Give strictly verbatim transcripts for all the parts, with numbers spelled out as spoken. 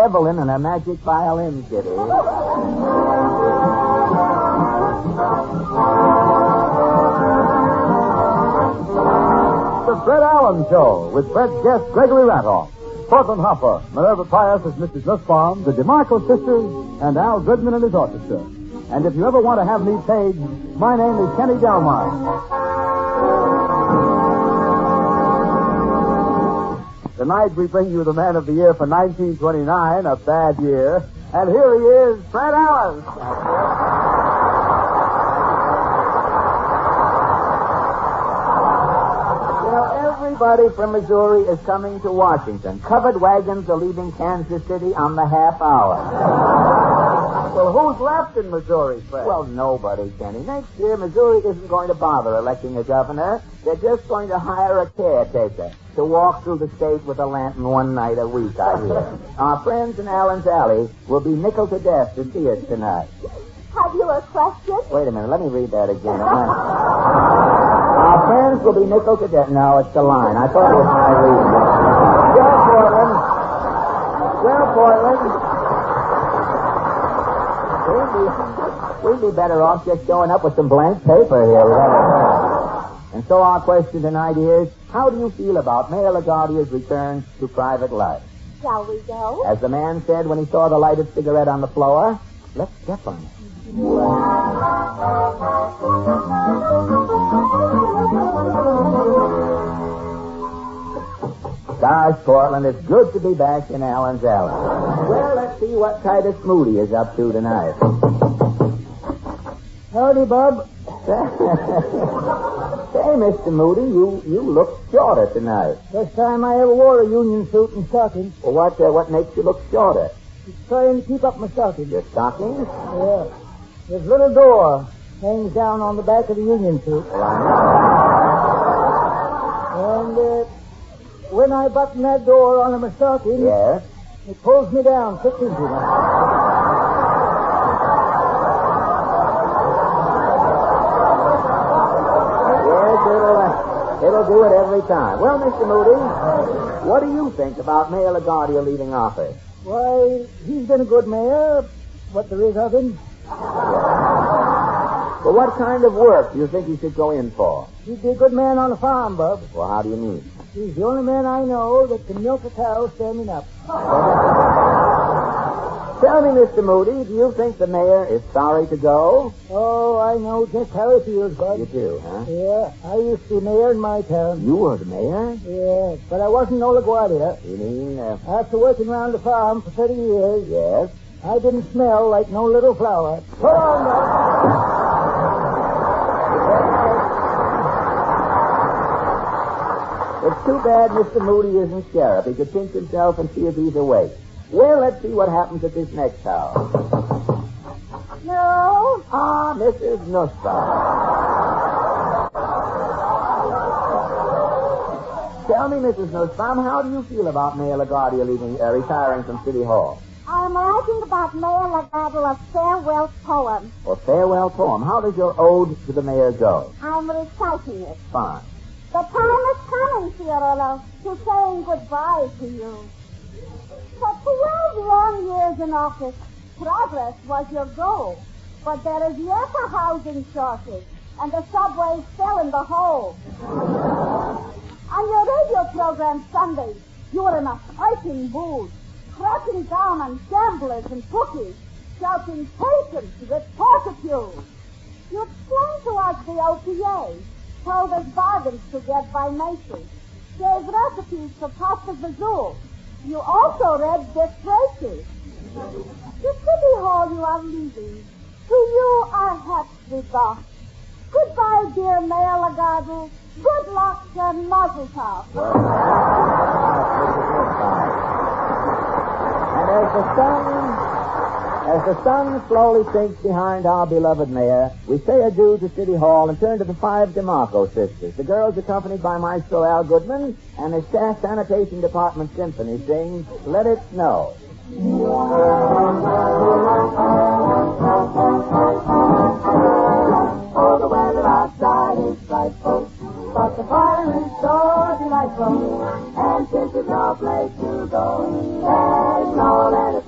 Evelyn and her magic violin, Kitty. The Fred Allen Show with Fred's guest Gregory Ratoff, Portland Hopper, Minerva Pius as Missus Nussbaum, the DeMarco sisters, and Al Goodman and his orchestra. And if you ever want to have me paid, my name is Kenny Delmar. Tonight we bring you the Man of the Year for nineteen twenty-nine, a bad year. And here he is, Fred Allen. Everybody from Missouri is coming to Washington. Covered wagons are leaving Kansas City on the half hour. Well, who's left in Missouri, Fred? Well, nobody, Kenny. Next year, Missouri isn't going to bother electing a governor. They're just going to hire a caretaker to walk through the state with a lantern one night a week, I hear. Our friends in Allen's Alley will be nickeled to death to see us tonight. Have you a question? Wait a minute. Let me read that again. Our friends will be nickeled to death. No, it's the line. I thought it was my reading. Well, Portland. Well, Portland. We'd be, we'd be better off just showing up with some blank paper here. And so our question tonight is, how do you feel about Mayor LaGuardia's return to private life? Shall we go? As the man said when he saw the lighted cigarette on the floor, let's step on it. Gosh, Portland, it's good to be back in Allen's Alley. Well, let's see what Titus Moody is up to tonight. Howdy, Bob. Say, Mister Moody, you, you look shorter tonight. First time I ever wore a union suit and stockings. Well, what, uh, what makes you look shorter? Just trying to keep up my stockings. Your stockings? Yeah. This little door hangs down on the back of the union suit. Well, I know. And uh, when I button that door onto my stockings, yes, it pulls me down six inches. Yes, it'll, uh, it'll do it every time. Well, Mister Moody, what do you think about Mayor LaGuardia leaving office? Why, he's been a good mayor, what there is of him. Well, what kind of work do you think he should go in for? He'd be a good man on a farm, Bub. Well, how do you mean? He's the only man I know that can milk a cow standing up. Tell me, Mister Moody, do you think the mayor is sorry to go? Oh, I know just how it feels, Bud. You do, huh? Yeah, I used to be mayor in my town. You were the mayor? Yeah, but I wasn't no LaGuardia. You mean, uh... After working around the farm for thirty years... Yes? I didn't smell like no little flower. So long, Bud. It's too bad Mister Moody isn't sheriff. He could pinch himself and see if he's awake. Well, let's see what happens at this next house. No. Ah, Missus Nussbaum. Tell me, Missus Nussbaum, how do you feel about Mayor LaGuardia leaving, uh, retiring from City Hall? I'm writing about Mayor LaGuardia's farewell poem. Or farewell poem. How does your ode to the mayor go? I'm reciting it. Fine. The time is coming, Fiorello, to saying goodbye to you. For twelve long years in office, progress was your goal. But there is yet a housing shortage, and the subways fell in the hole. On your radio program Sunday, you were in a fighting mood, cracking down on gamblers and bookies, shouting patience with fortitude. You explained to us the O P A, told us bargains to get by Macy's, gave recipes for pasta fazool. You also read Dick Tracy. The City Hall you are leaving. To you our hats we got. Goodbye, dear Mayor LaGuardia. Good luck and mazel tov. And as the sun, as the sun slowly sinks behind our beloved mayor, we say adieu to City Hall and turn to the five DeMarco sisters. The girls, accompanied by Maestro Al Goodman, and the Staff Sanitation Department Symphony, sing "Let It Snow." Oh, the weather outside is frightful, but the fire is so delightful. And since there's no place to go, let it snow, let it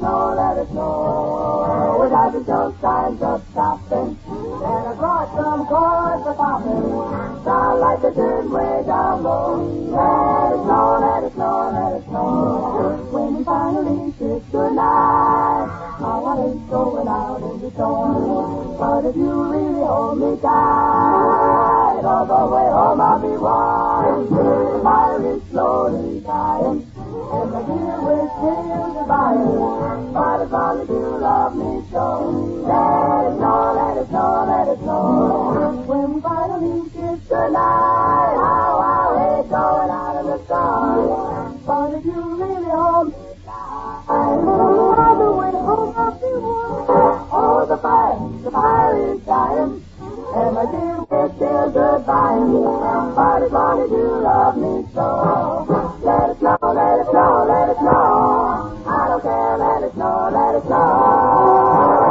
to turn way down low. Let it snow, let it snow, let it snow. When we finally kiss goodnight, how I hate going out in the storm. But if you really hold me tight, all the way home I'll be warm. My wrist slowly dying, and the dear we're still goodbye. But as long as you love me so, let it snow, let it snow, let it snow. When we finally kiss goodnight, how I hate going out in the sun. But if you really hold me tight, all the way home I'll be warm. Oh, the fire, the fire is dying, and my dear we're still goodbye. But as long as you love me so, let it snow, let it snow, let it snow. I don't care, let it snow, let it snow.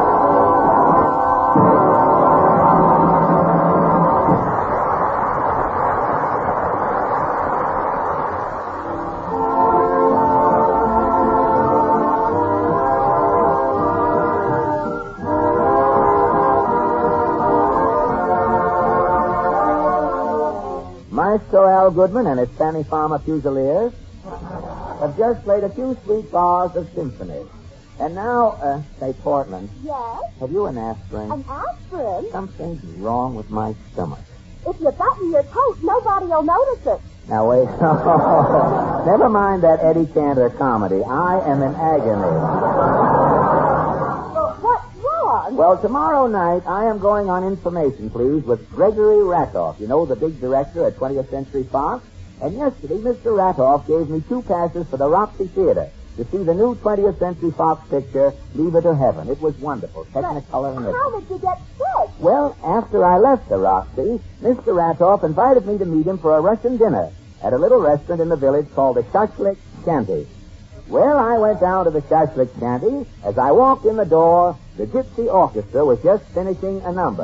Maestro Al Goodman and his Fanny Farmer Fusiliers have just played a few sweet bars of symphony. And now, uh, say, Portland, Yes? have you an aspirin? An aspirin? Something's wrong with my stomach. If you button your coat, nobody'll notice it. Now, wait. Never mind that Eddie Cantor comedy. I am in agony. Well, what's wrong? Well, tomorrow night, I am going on information, please, with Gregory Ratoff. You know, the big director at twentieth Century Fox? And yesterday, Mister Ratoff gave me two passes for the Roxy Theater to see the new twentieth Century Fox picture, Leave It to Heaven. It was wonderful. Technicolor and How everything. did you get sick? Well, after I left the Roxy, Mister Ratoff invited me to meet him for a Russian dinner at a little restaurant in the village called the Shashlik Shanty. Well, I went down to the Shashlik Shanty. As I walked in the door, the Gypsy Orchestra was just finishing a number.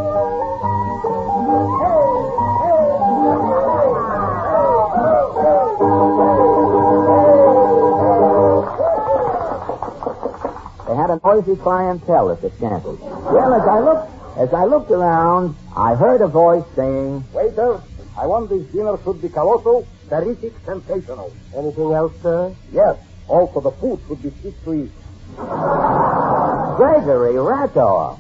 They had a noisy clientele at the shanty. Well, as I looked, as I looked around, I heard a voice saying, Waiter, I want this dinner should be colossal, terrific, sensational. Anything else, sir? Yes, also the food should be fit to eat. Gregory Ratoff.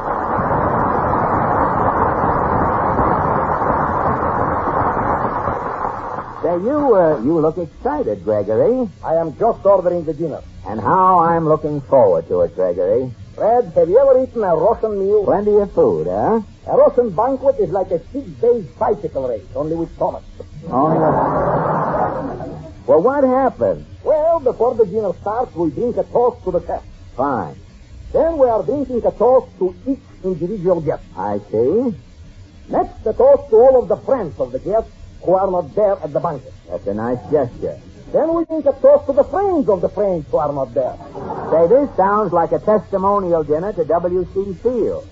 Say, you, uh, you look excited, Gregory. I am just ordering the dinner. And how I'm looking forward to it, Gregory. Fred, have you ever eaten a Russian meal? Plenty of food, huh? A Russian banquet is like a six-day bicycle race, only with Thomas. Only Well, what happened? Well, before the dinner starts, we drink a toast to the chef. Fine. Then we are drinking a toast to each individual guest. I see. Next, a toast to all of the friends of the guests who are not there at the banquet. That's a nice gesture. Then we drink a toast to the friends of the friends who are not there. Say, this sounds like a testimonial dinner to W C Field.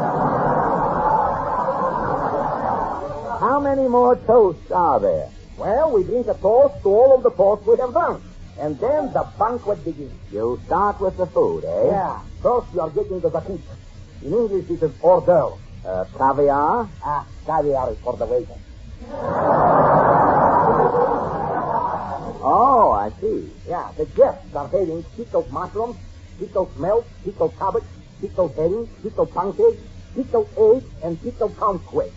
How many more toasts are there? Well, we drink a toast to all of the toasts we have done. And then the banquet begins. You start with the food, eh? Yeah. First, you are getting the zakut. In English, it is hors d'oeuvre. Uh, caviar? Ah, caviar is for the waiter. Oh, I see. Yeah, the guests are having pickled mushrooms, pickled milk, pickled cabbage, pickled herring, pickled pancakes, pickled eggs, and pickled kumquat.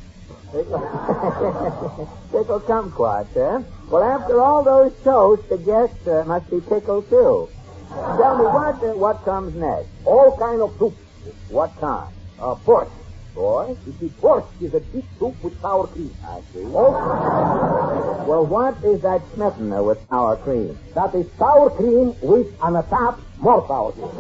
Pickled kumquats, eh? Well, after all those toasts, the guests uh, must be pickled, too. Tell me, what uh, what comes next? All kind of soup. What kind? Uh, pork. Boy? You see, pork is a deep soup with sour cream. I see. Oh, Well, what is that smetana with sour cream? that is sour cream with, on the top, more sour cream.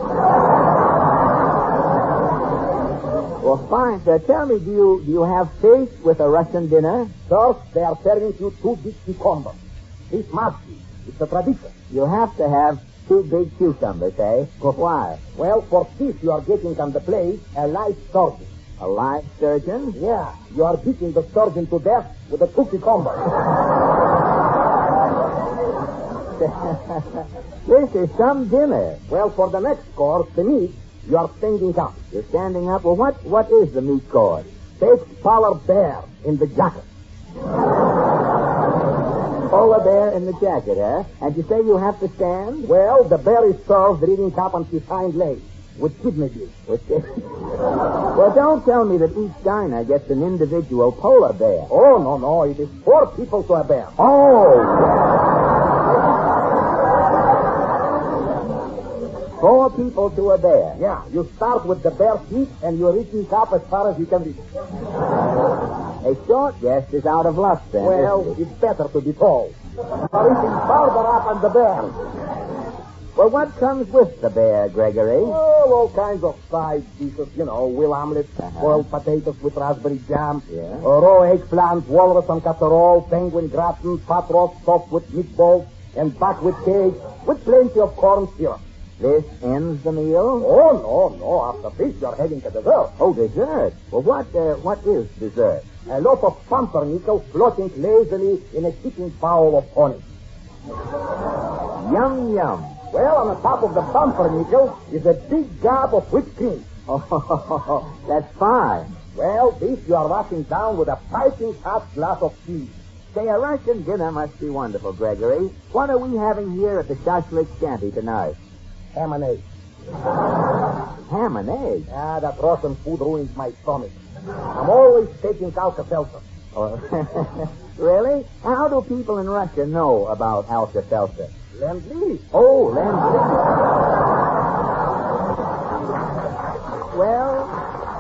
Well, fine, sir. Tell me, do you do you have fish with a Russian dinner? First, they are serving you two big cucumbers. This must be. It's a tradition. You have to have two big cucumbers, eh? Why? Well, for this, you are getting on the plate a live sturgeon. A live sturgeon? Yeah, you are beating the sturgeon to death with a two cucumbers. This is some dinner. Well, for the next course, the meat, you are standing up. You're standing up. Well, what what is the meat course? Baked polar bear in the jacket. Polar bear in the jacket, huh? And you say you have to stand? Well, the bear is served reading up on his hind legs with kidney juice. With kid- well, don't tell me that each diner gets an individual polar bear. Oh, no, no. It is four people to a bear. Oh! Four people to a bear. Yeah, you start with the bare feet and you're reaching up as far as you can reach. A short guest is out of luck, then. Well, isn't it? it's better to be tall. You're reaching farther up on the bear. Well, what comes with the bear, Gregory? Oh, all kinds of side dishes, you know, wheel omelets, Uh-huh. boiled potatoes with raspberry jam, Yeah. uh, raw eggplant, walrus on casserole, penguin gratin, pot roast stuffed with meatballs, and back with cake, with plenty of corn syrup. This ends the meal? Oh, no, no. After this, you're heading to dessert. Oh, dessert. Well, what uh, what is dessert? A lot of pumpernickel floating lazily in a heaping bowl of honey. Yum, yum. Well, on the top of the pumpernickel is a big gob of whipped cream. Oh, that's fine. Well, this you are washing down with a piping hot glass of tea. Say, a Russian dinner must be wonderful, Gregory. What are we having here at the Shashlik Shanty tonight? Ham and eggs. Ham and eggs. Ah, that Russian food ruins my stomach. I'm always taking Alka-Seltzer. Oh, really? How do people in Russia know about Alka-Seltzer? Lend-Lease. Oh, Lend-Lease. Well,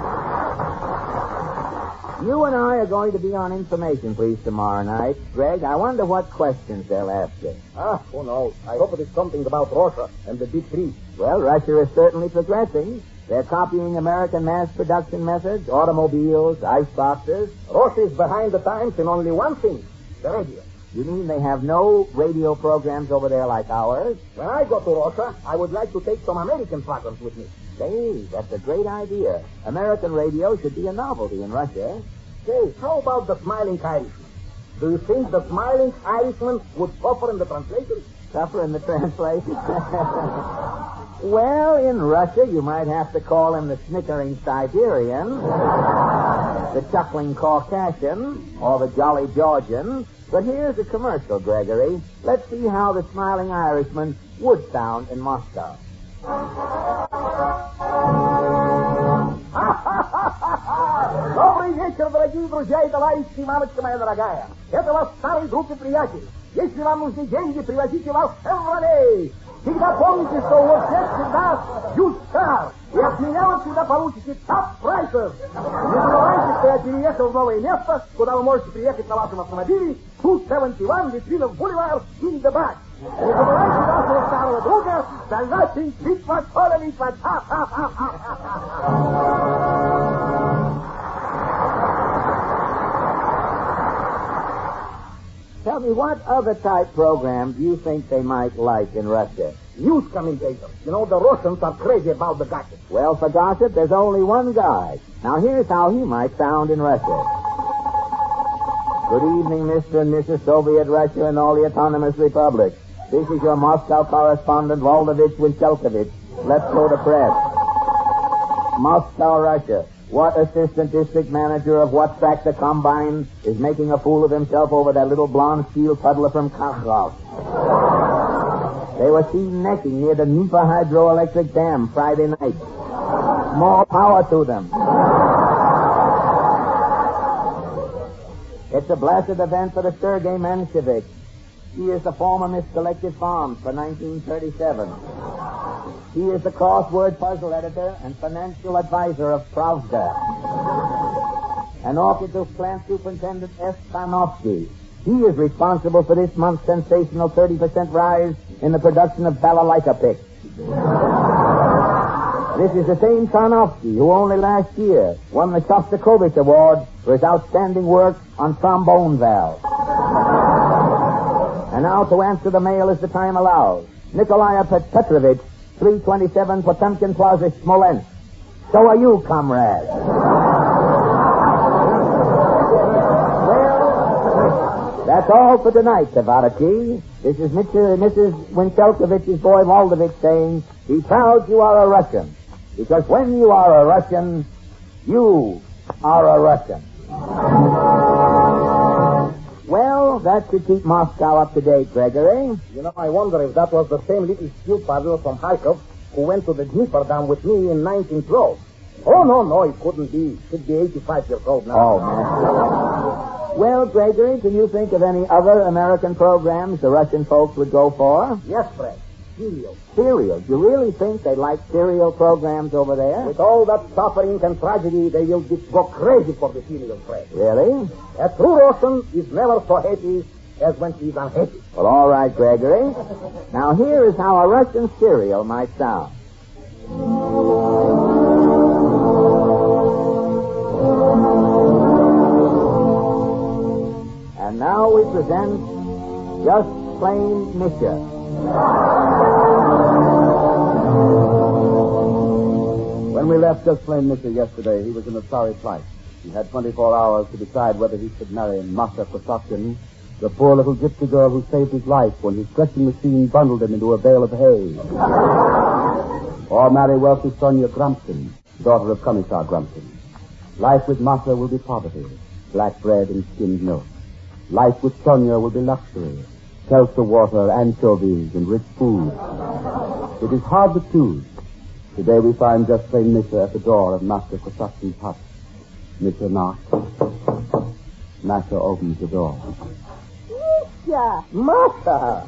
you and I are going to be on Information Police tomorrow night. Greg, I wonder what questions they'll ask you. Ah, who knows? I hope it is something about Russia and the Big Three. Well, Russia is certainly progressing. They're copying American mass production methods, automobiles, iceboxes. Russia is behind the times in only one thing, the radio. You mean they have no radio programs over there like ours? When I go to Russia, I would like to take some American programs with me. Say, that's a great idea. American radio should be a novelty in Russia. Say, how about the Smiling Irishman? Do you think the Smiling Irishman would suffer in the translation? Suffer in the translation? Well, in Russia, you might have to call him the snickering Siberian, the chuckling Caucasian, or the jolly Georgian. But here's a commercial, Gregory. Let's see how the Smiling Irishman would sound in Moscow. Добрый вечер, дорогие друзья и товарищи, мамочка моя дорогая. Это ваш старый друг и приятель. Если вам нужны деньги, привозите вас в Шевроле. Всегда помните, что у вас всегда Южкар. И от меня вы всегда получите топ-прайсов. Не забывайте, что я переехал в новое место, куда вы можете приехать на вашем автомобиле. two seventy-one Литвинов Бульвар, in the back. Не забывайте вашего старого друга, Dalmatin Pitwa Kolovitwa. Tell me, what other type program do you think they might like in Russia? News commentators. You know, the Russians are crazy about the gossip. Well, for gossip, there's only one guy. Now, here's how he might sound in Russia. Good evening, Mister and Missus Soviet Russia and all the autonomous republics. This is your Moscow correspondent, Voldovich Winchelkovich. Let's go to press. Moscow, Russia. What assistant district manager of what tractor combine is making a fool of himself over that little blonde steel puddler from Kharkov? They were seen necking near the Dnieper hydroelectric dam Friday night. More power to them. It's a blasted event for the Sergei Menshevik. He is the former Miss Collective Farms for nineteen thirty-seven. He is the crossword puzzle editor and financial advisor of Pravda. And Orchid's plant superintendent S. Stanovsky. He is responsible for this month's sensational thirty percent rise in the production of balalaika picks. This is the same Tarnowski who only last year won the Shostakovich Award for his outstanding work on trombone valves. And now to answer the mail as the time allows. Nikolai Pet- Petrovich, three twenty-seven Potemkin Plaza, Smolensk. So are you, comrade. Well, that's all for tonight, Tavarsky. This is Mister Missus Winchelkovich's boy Voldovich saying, be proud you are a Russian. Because when you are a Russian, you are a Russian. Well, that should keep Moscow up to date, Gregory. You know, I wonder if that was the same little steel paddler from Kharkov who went to the Dnieper Dam with me in nineteen twelve. Oh, no, no, it couldn't be. He'd be eighty-five years old now. Oh, man. Well, Gregory, can you think of any other American programs the Russian folks would go for? Yes, Fred. Serial. Serial. You really think they like serial programs over there? With all that suffering and tragedy, they will just go crazy for the serial, Fred. Really? A true Russian is never so happy as when he is unhappy. Well, all right, Gregory. Now, here is how a Russian serial might sound. And now we present Just Plain Misha. When we left Just Plain Misha yesterday, he was in a sorry plight. He had twenty-four hours to decide whether he should marry Masha Krasotkin, the poor little gypsy girl who saved his life when his threshing machine bundled him into a bale of hay. Or marry wealthy Sonia Grumpton, daughter of Commissar Grumpton. Life with Masha will be poverty, black bread and skimmed milk. Life with Sonia will be luxury, seltzer water, anchovies, and rich food. It is hard to choose. Today we find Just Plain Misha at the door of Master Krasotkin's hut. Misha knocks. Masha opens the door. Misha! Masha!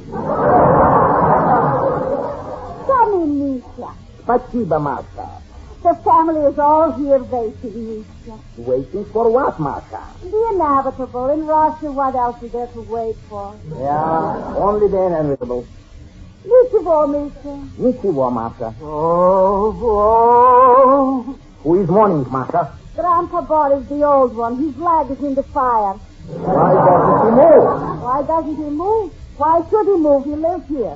Come in, Misha. Спасибо, Masha. The family is all here waiting, Misha. Waiting for what, Masha? The inevitable. In Russia, what else is there to wait for? Yeah, only the inevitable. Ничего, Misha. Ничего, Masha. Oh, oh. Who is mourning, Masha? Grandpa Boris, the old one. His leg is in the fire. Why doesn't he move? Why doesn't he move? Why should he move? He lives here.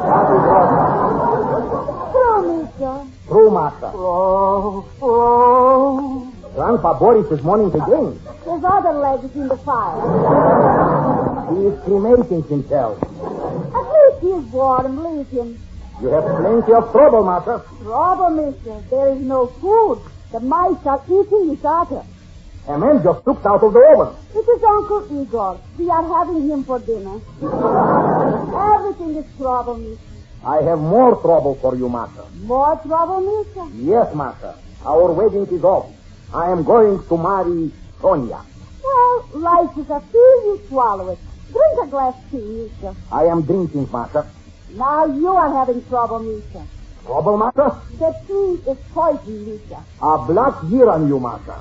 True, Misha. True, Masha. Oh, oh. Grandpa Boris is mourning again. His other leg is in the fire. He is cremating himself. At least he is warm. Leave him. You have plenty of trouble, Masha. Trouble, Misha. There is no food. The mice are eating each other. A man just took out of the oven. It is Uncle Igor. We are having him for dinner. Everything is trouble, Misha. I have more trouble for you, Masha. More trouble, Misha? Yes, Masha. Our wedding is off. I am going to marry Sonia. Well, life is a pill. You swallow it. Drink a glass tea, Misha. I am drinking, Masha. Now you are having trouble, Misha. Trouble, Masha? The tea is poison, Misha. A black year on you, Masha.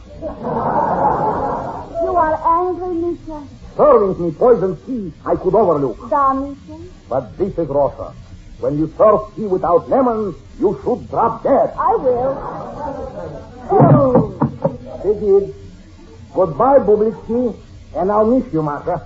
You are angry, Misha. Serving me poison tea I could overlook. Da, Misha. But this is Russia. When you serve tea without lemon, you should drop dead. I will. Oh, they did. Goodbye, Bublitsky, and I'll miss you, Masha.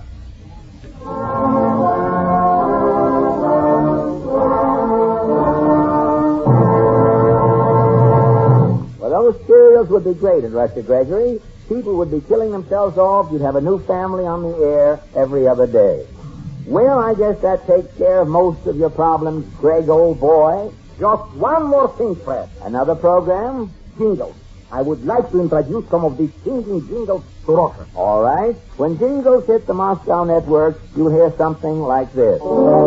Well, those serials would be great in Russia, Gregory. People would be killing themselves off. You'd have a new family on the air every other day. Well, I guess that takes care of most of your problems, Greg, old boy. Just one more thing, Fred. Another program? Jingles. I would like to introduce some of these singing jingles to Russia. All right. When jingles hit the Moscow network, you'll hear something like this.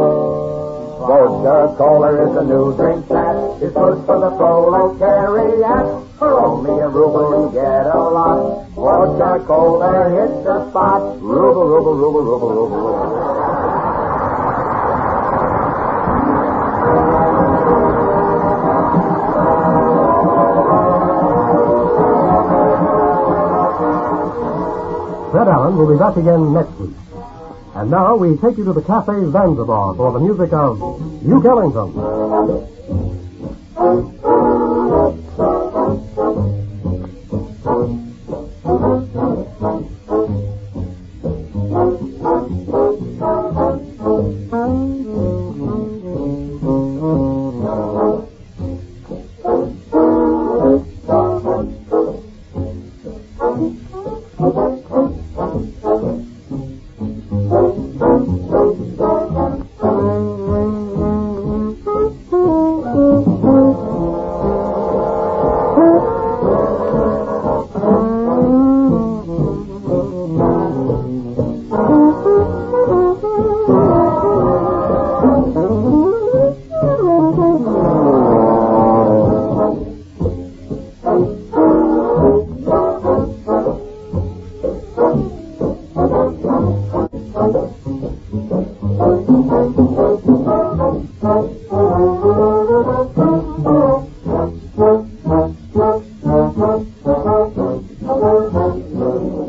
Vodka Cola is a new drink that is good for the proletariat. For only a ruble you get a lot. Vodka Cola hits the spot. Ruble, ruble, ruble, ruble, ruble, ruble. Fred Allen will be back again next week. And now we take you to the Cafe Zanzibar for the music of Duke Ellington.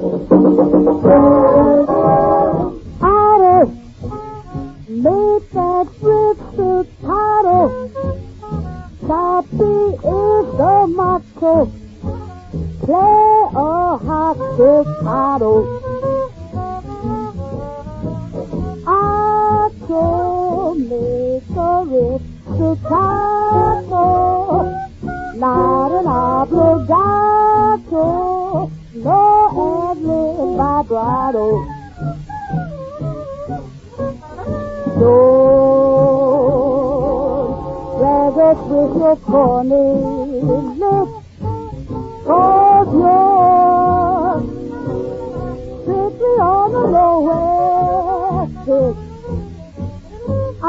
Idle, make that crystal title. Copy is the motto. Play a hot staccato. I can make a rip staccato. Not an obligato. No ad-lib vibrato. So drag it with your corny lips. Cause you're strictly on the lowest pitch. I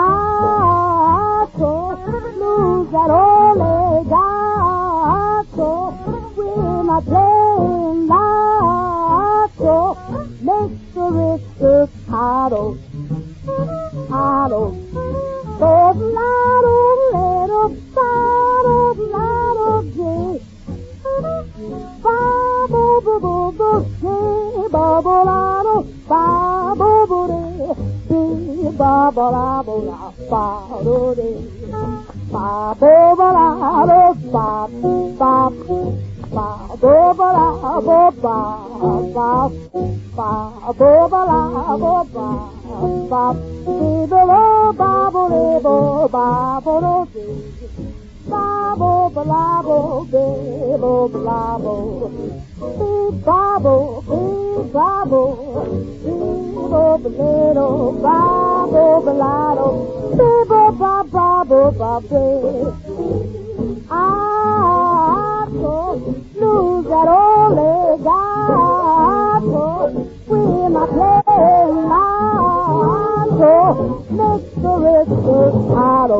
can't lose that old legato. When I play lato, makes the rich staccato. Auto, so lato, little bottle, lato, gay. Bubble, bubble, bubble, bubble, bubble, bubble, bubble, bubble, Bobble, blabble, bibble, blabble. Beep, bobble, beep, bobble. Bibble, little, bobble, blabble. Bibble, bob, bobble, bobble. I could lose that old legato when I play lato. Makes the rich staccato.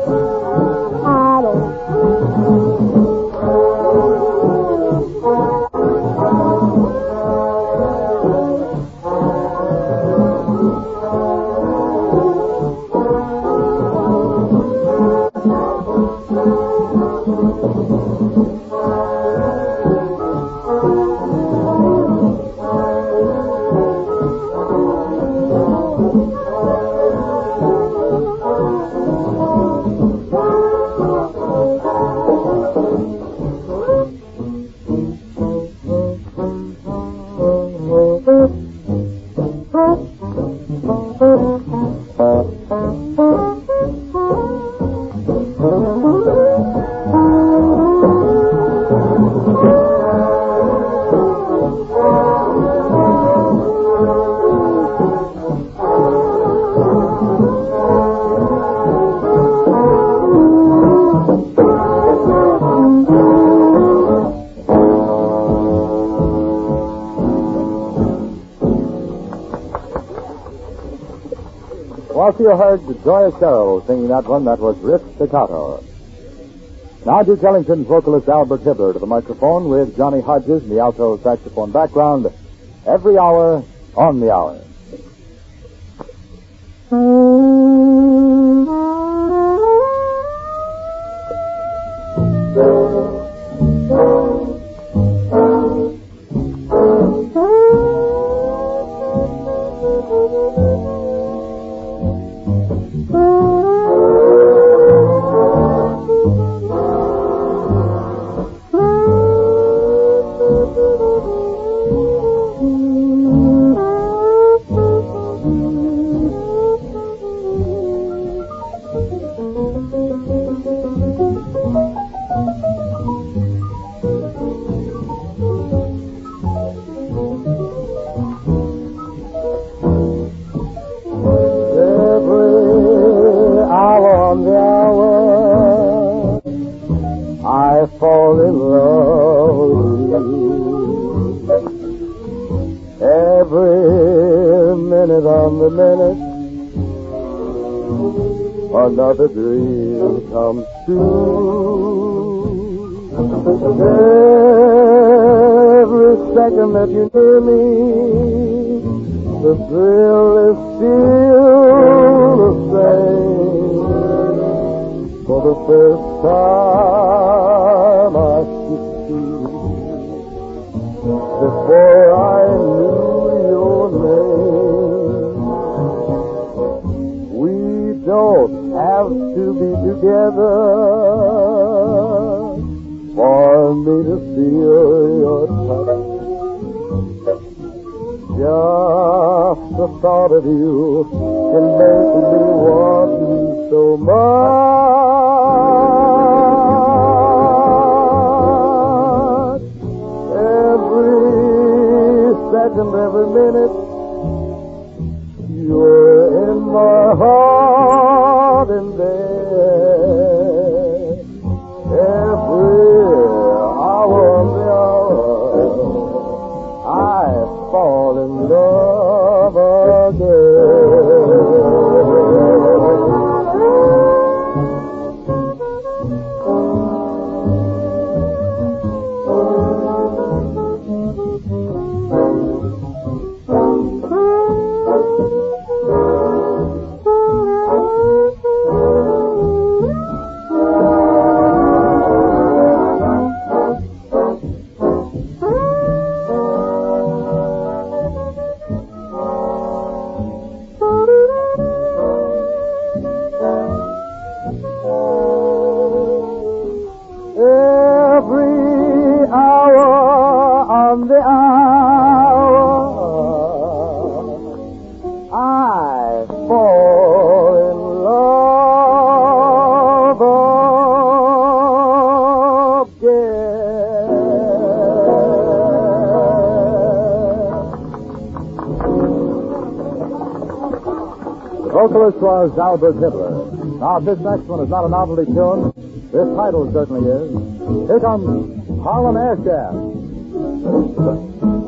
You heard Joyous Carol singing that one. That was Riff Staccato. Now Duke Ellington's vocalist Albert Hibbler to the microphone with Johnny Hodges in the alto saxophone background. Every hour on the hour. Another dream comes true. Every second that you're near me, the thrill is still the same. For the first time I see you, before I be together, for me to feel your touch. Just the thought of you can make me want you so much. Every second, every minute, you're in my heart and there. Every hour of the hour, I fall in love vocalist was Albert Hitler. Now, this next one is not a novelty tune. This title certainly is. Here comes Harlem Air Shaft.